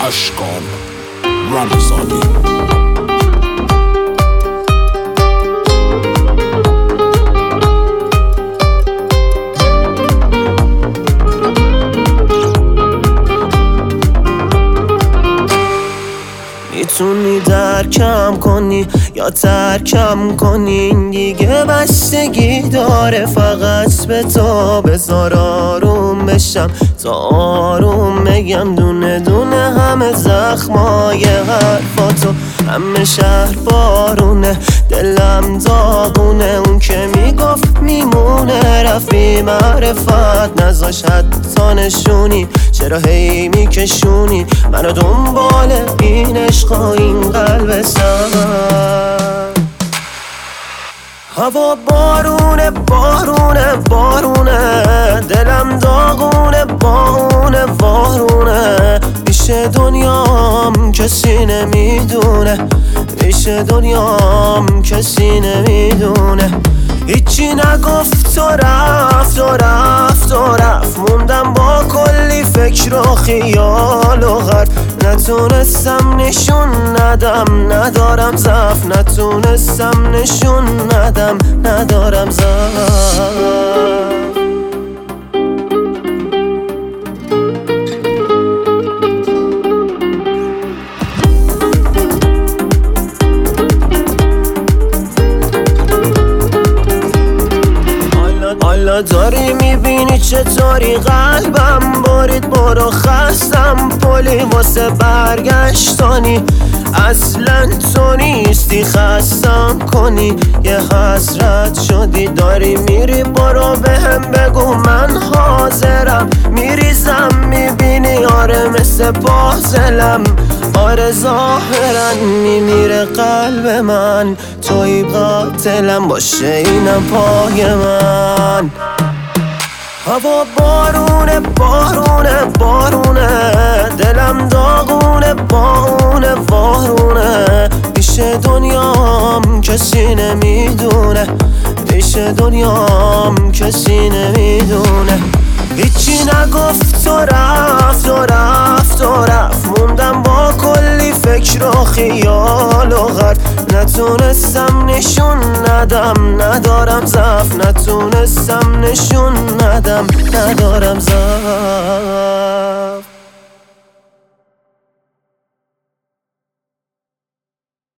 Ashkan Ramzani. میتونی درکم کنی یا ترکم کنی، این دیگه بستگی داره فقط به تو. بذار آروم بشم تا آروم بگم دونه دونه همه زخمای حرفاتو. همه شهر بارونه، دلم داغونه، اون که میگفت میمونه رفت بی معرفت، نذاش حتی نشونی. چرا هی میکشونی منو دنبال این عشقا این قلب سر؟ هوا بارونه بارونه بارونه، دلم داغونه باونه وارونه. پیش دنیام کسی نمیدونه، پیش دنیام کسی نمیدونه. هیچی نگفت و رفت و رفت و رفت، موندم با کلی فکر و خیال و غرب. نتونستم نشون ندم ندارم ضعف، نتونستم نشون ندم ندارم ضعف. حالا داری میبینی چطوری قلبم برید، برو خستم پلی واسه برگشتانی. اصلا تو نیستی خستم کنی، یه حسرت شدی داری میری، برو بهم بگو من حاضرم. میریزم میبینی آره مثل پازلم، آره ظاهرا میمیره قلب من، توی قاتلم باشه اینم پای من. هوا بارونه بارونه بارونه، دلم داغونه باونه وارونه. پیش دنیام کسی نمیدونه، پیش دنیام کسی نمیدونه. هیچی نگفت و رفت و رفت و رفت، موندم با کلی فکر و خیال و غرب. نتونستم نشون ندم ندارم ضعف، نتونستم نشون ندم ندارم ضعف.